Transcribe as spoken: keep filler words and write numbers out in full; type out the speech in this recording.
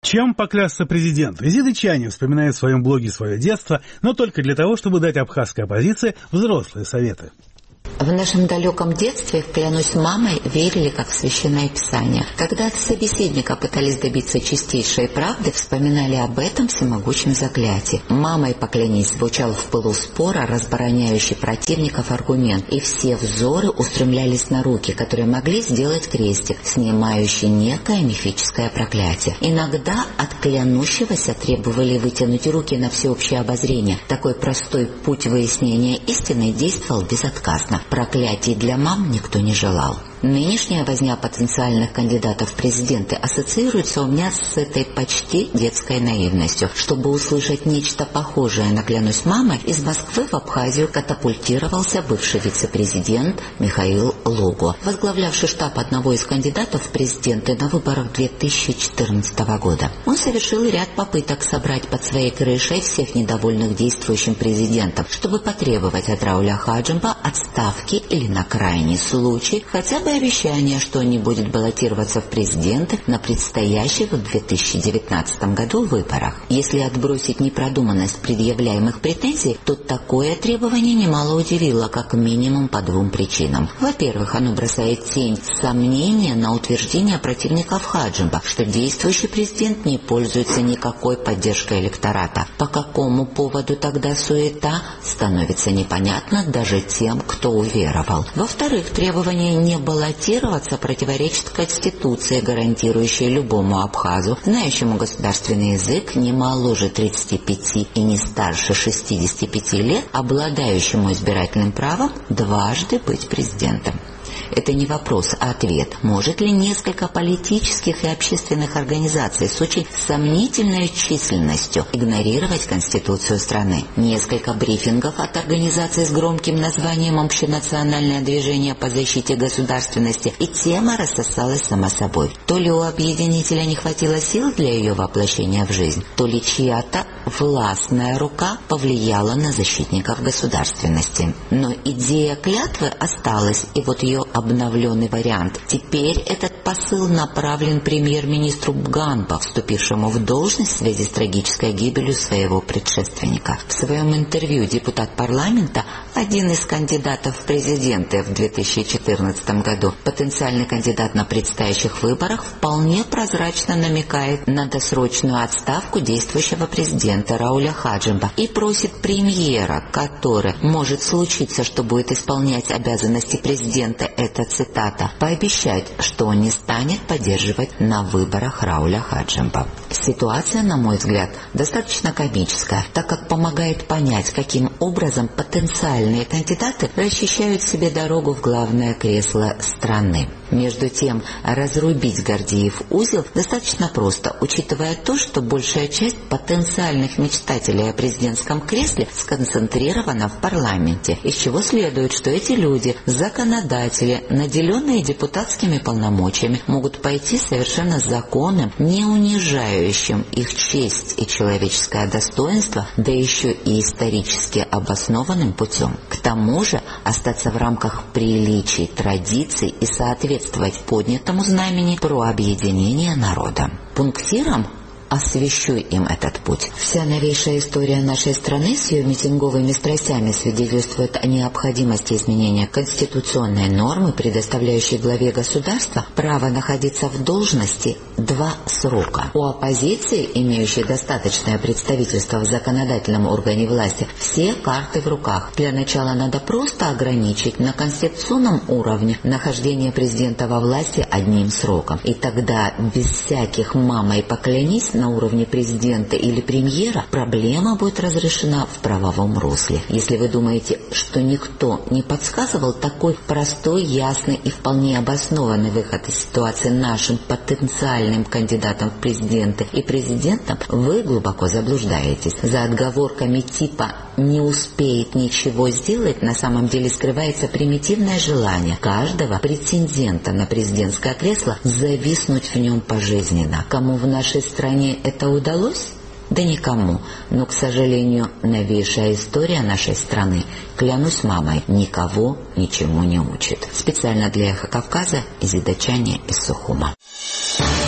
Чем поклясться президент? Изида Чанин вспоминает в своем блоге свое детство, но только для того, чтобы дать абхазской оппозиции взрослые советы. В нашем далеком детстве в «Клянусь мамой» верили как в Священное Писание. Когда от собеседника пытались добиться чистейшей правды, вспоминали об этом всемогучем заклятии. «Мамой поклянись» звучал в пылу спора, разбороняющий противников аргумент, и все взоры устремлялись на руки, которые могли сделать крестик, снимающий некое мифическое проклятие. Иногда от клянущегося требовали вытянуть руки на всеобщее обозрение. Такой простой путь выяснения истины действовал безотказно. Проклятий для мам никто не желал. Нынешняя возня потенциальных кандидатов в президенты ассоциируется у меня с этой почти детской наивностью. Чтобы услышать нечто похожее на «Клянусь мамой», из Москвы в Абхазию катапультировался бывший вице-президент Михаил Луго, возглавлявший штаб одного из кандидатов в президенты на выборах две тысячи четырнадцатого года. Он совершил ряд попыток собрать под своей крышей всех недовольных действующим президентом, чтобы потребовать от Рауля Хаджимба отставки или, на крайний случай, хотя бы обещание, что он не будет баллотироваться в президенты на предстоящих в две тысячи девятнадцатом году выборах. Если отбросить непродуманность предъявляемых претензий, то такое требование немало удивило, как минимум по двум причинам. Во-первых, оно бросает тень сомнения на утверждение противников Хаджимба, что действующий президент не пользуется никакой поддержкой электората. По какому поводу тогда суета, становится непонятно даже тем, кто уверовал. Во-вторых, требование не было баллотироваться противоречит Конституции, гарантирующей любому абхазу, знающему государственный язык, не моложе тридцати пяти и не старше шестидесяти пяти лет, обладающему избирательным правом дважды быть президентом. Это не вопрос, а ответ. Может ли несколько политических и общественных организаций с очень сомнительной численностью игнорировать Конституцию страны? Несколько брифингов от организаций с громким названием «Общенациональное движение по защите государственности», и тема рассосалась сама собой. То ли у объединителя не хватило сил для ее воплощения в жизнь, то ли чья-то властная рука повлияла на защитников государственности. Но идея клятвы осталась, и вот ее обновленный вариант. Теперь этот посыл направлен премьер-министру Ганба, вступившему в должность в связи с трагической гибелью своего предшественника. В своем интервью депутат парламента, один из кандидатов в президенты в две тысячи четырнадцатом году, потенциальный кандидат на предстоящих выборах, вполне прозрачно намекает на досрочную отставку действующего президента Рауля Хаджимба и просит премьера, который, может случиться, что будет исполнять обязанности президента, это цитата, пообещать, что он не станет поддерживать на выборах Рауля Хаджимба. Ситуация, на мой взгляд, достаточно комическая, так как помогает понять, каким образом потенциальные кандидаты расчищают себе дорогу в главное кресло страны. Между тем, разрубить Гордиев узел достаточно просто, учитывая то, что большая часть потенциальных мечтателей о президентском кресле сконцентрирована в парламенте, из чего следует, что эти люди, законодатели, наделенные депутатскими полномочиями, могут пойти совершенно законным, не унижающим их честь и человеческое достоинство, да еще и исторически обоснованным путем. К тому же остаться в рамках приличий, традиций и соответствовать поднятому знамени про объединение народа. Пунктиром освещу им этот путь. Вся новейшая история нашей страны с ее митинговыми страстями свидетельствует о необходимости изменения конституционной нормы, предоставляющей главе государства право находиться в должности два срока. У оппозиции, имеющей достаточное представительство в законодательном органе власти, все карты в руках. Для начала надо просто ограничить на конституционном уровне нахождение президента во власти одним сроком. И тогда без всяких «мамой поклянись» на уровне президента или премьера проблема будет разрешена в правовом русле. Если вы думаете, что никто не подсказывал такой простой, ясный и вполне обоснованный выход из ситуации нашим потенциальным кандидатам в президенты и президентам, вы глубоко заблуждаетесь. За отговорками типа «не успеет ничего сделать» на самом деле скрывается примитивное желание каждого претендента на президентское кресло зависнуть в нем пожизненно. Кому в нашей стране это удалось? Да никому. Но, к сожалению, новейшая история нашей страны, клянусь мамой, никого ничему не учит. Специально для Эхо Кавказа, Изида Чанин из Сухума.